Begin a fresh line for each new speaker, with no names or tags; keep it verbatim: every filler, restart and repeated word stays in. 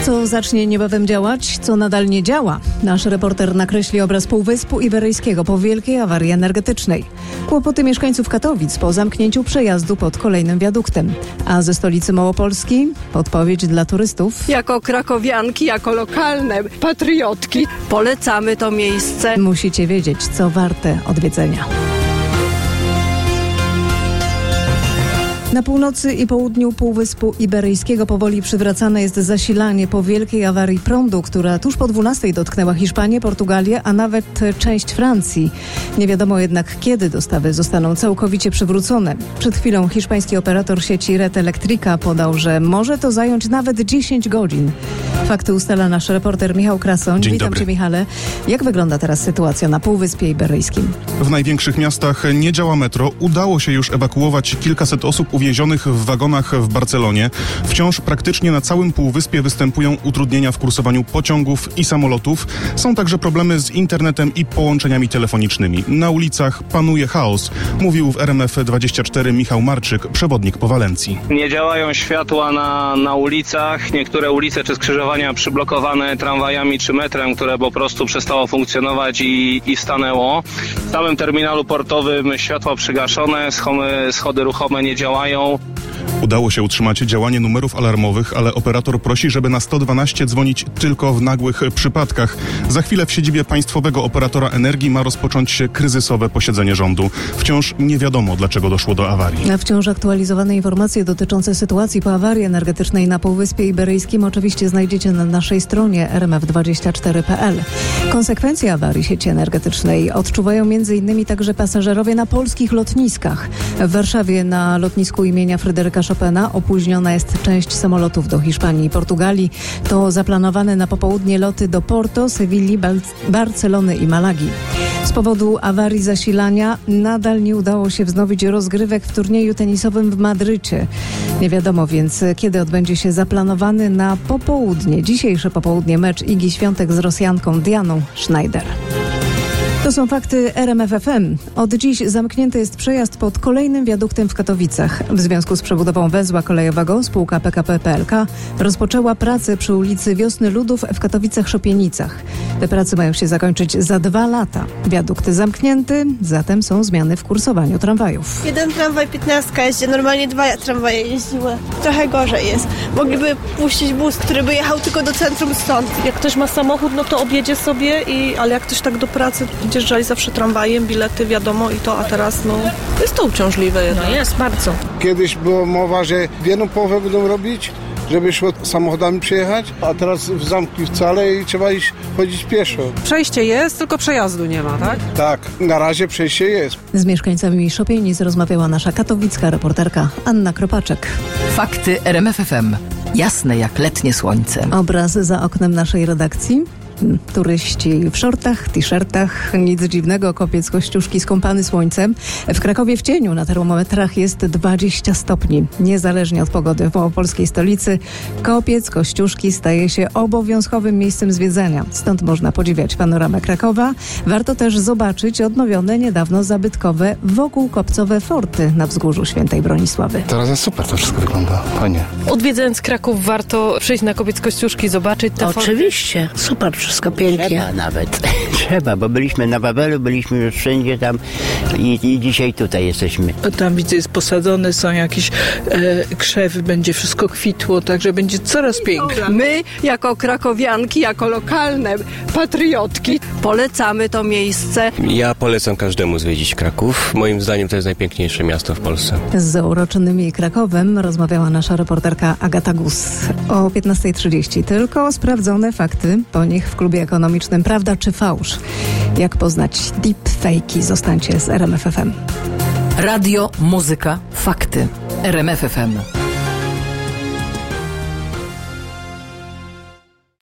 Co zacznie niebawem działać, co nadal nie działa? Nasz reporter nakreśli obraz Półwyspu Iberyjskiego po wielkiej awarii energetycznej. Kłopoty mieszkańców Katowic po zamknięciu przejazdu pod kolejnym wiaduktem. A ze stolicy Małopolski podpowiedź dla turystów.
Jako krakowianki, jako lokalne patriotki polecamy to miejsce.
Musicie wiedzieć, co warte odwiedzenia. Na północy i południu Półwyspu Iberyjskiego powoli przywracane jest zasilanie po wielkiej awarii prądu, która tuż po dwunastej dotknęła Hiszpanię, Portugalię, a nawet część Francji. Nie wiadomo jednak, kiedy dostawy zostaną całkowicie przywrócone. Przed chwilą hiszpański operator sieci Red Electrica podał, że może to zająć nawet dziesięć godzin. Fakty ustala nasz reporter Michał Krasoń.
Dzień
Witam
dobry.
Cię, Michale. Jak wygląda teraz sytuacja na Półwyspie Iberyjskim?
W największych miastach nie działa metro. Udało się już ewakuować kilkaset osób uwięzionych w wagonach w Barcelonie. Wciąż praktycznie na całym Półwyspie występują utrudnienia w kursowaniu pociągów i samolotów. Są także problemy z internetem i połączeniami telefonicznymi. Na ulicach panuje chaos, mówił w R M F dwadzieścia cztery Michał Marczyk, przewodnik po Walencji.
Nie działają światła na, na ulicach. Niektóre ulice czy skrzyżowania przyblokowane tramwajami czy metrem, które po prostu przestało funkcjonować i, i stanęło. W samym terminalu portowym światła przygaszone, schody, schody ruchome nie działają.
Udało się utrzymać działanie numerów alarmowych, ale operator prosi, żeby na sto dwanaście dzwonić tylko w nagłych przypadkach. Za chwilę w siedzibie państwowego operatora energii ma rozpocząć się kryzysowe posiedzenie rządu. Wciąż nie wiadomo, dlaczego doszło do awarii.
A wciąż aktualizowane informacje dotyczące sytuacji po awarii energetycznej na Półwyspie Iberyjskim oczywiście znajdziecie na naszej stronie r m f dwadzieścia cztery kropka p l. Konsekwencje awarii sieci energetycznej odczuwają między innymi także pasażerowie na polskich lotniskach. W Warszawie na lotnisku imienia Fryderyka Chopina opóźniona jest część samolotów do Hiszpanii i Portugalii. To zaplanowane na popołudnie loty do Porto, Sewilli, Bal- Barcelony i Malagi. Z powodu awarii zasilania nadal nie udało się wznowić rozgrywek w turnieju tenisowym w Madrycie. Nie wiadomo więc, kiedy odbędzie się zaplanowany na popołudnie, dzisiejsze popołudnie mecz Igi Świątek z Rosjanką Dianą Schneider. To są fakty R M F F M. Od dziś zamknięty jest przejazd pod kolejnym wiaduktem w Katowicach. W związku z przebudową węzła kolejowego spółka P K P P L K rozpoczęła pracę przy ulicy Wiosny Ludów w Katowicach-Szopienicach. Te prace mają się zakończyć za dwa lata. Wiadukt zamknięty, zatem są zmiany w kursowaniu tramwajów.
Jeden tramwaj piętnastka jeździ, normalnie dwa tramwaje jeździły. Trochę gorzej jest. Mogliby puścić bus, który by jechał tylko do centrum stąd.
Jak ktoś ma samochód, no to objedzie sobie, i, ale jak ktoś tak do pracy jeżdżali zawsze tramwajem, bilety wiadomo i to, a teraz no jest to uciążliwe jednak. No jest, bardzo.
Kiedyś było mowa, że w jedną połowę będą robić, żeby szło samochodami przejechać, a teraz w zamki wcale i trzeba iść chodzić pieszo.
Przejście jest, tylko przejazdu nie ma, tak?
Tak, na razie przejście jest.
Z mieszkańcami Szopienic rozmawiała nasza katowicka reporterka Anna Kropaczek.
Fakty R M F F M. Jasne jak letnie słońce.
Obraz za oknem naszej redakcji. Turyści w szortach, t-shirtach, nic dziwnego, Kopiec, Kościuszki skąpany słońcem. W Krakowie w cieniu na termometrach jest dwadzieścia stopni. Niezależnie od pogody w małopolskiej stolicy, Kopiec, Kościuszki staje się obowiązkowym miejscem zwiedzania. Stąd można podziwiać panoramę Krakowa. Warto też zobaczyć odnowione niedawno zabytkowe wokółkopcowe forty na wzgórzu Świętej Bronisławy.
Teraz jest super, to wszystko wygląda fajnie.
Odwiedzając Kraków warto przyjść na Kopiec, Kościuszki, zobaczyć te forty.
Oczywiście, super. Wszystko pięknie.
Trzeba nawet. Trzeba, bo byliśmy na Wawelu, byliśmy już wszędzie tam i, i dzisiaj tutaj jesteśmy.
Tam widzę, jest posadzone, są jakieś e, krzewy, będzie wszystko kwitło, także będzie coraz piękniej.
My, jako krakowianki, jako lokalne patriotki polecamy to miejsce.
Ja polecam każdemu zwiedzić Kraków. Moim zdaniem to jest najpiękniejsze miasto w Polsce.
Z zauroczonymi Krakowem rozmawiała nasza reporterka Agata Gus. O piętnasta trzydzieści tylko sprawdzone fakty, po nich w klubie ekonomicznym Prawda czy Fałsz. Jak poznać deepfake'i? Zostańcie z R M F F M.
Radio, muzyka, fakty. R M F F M.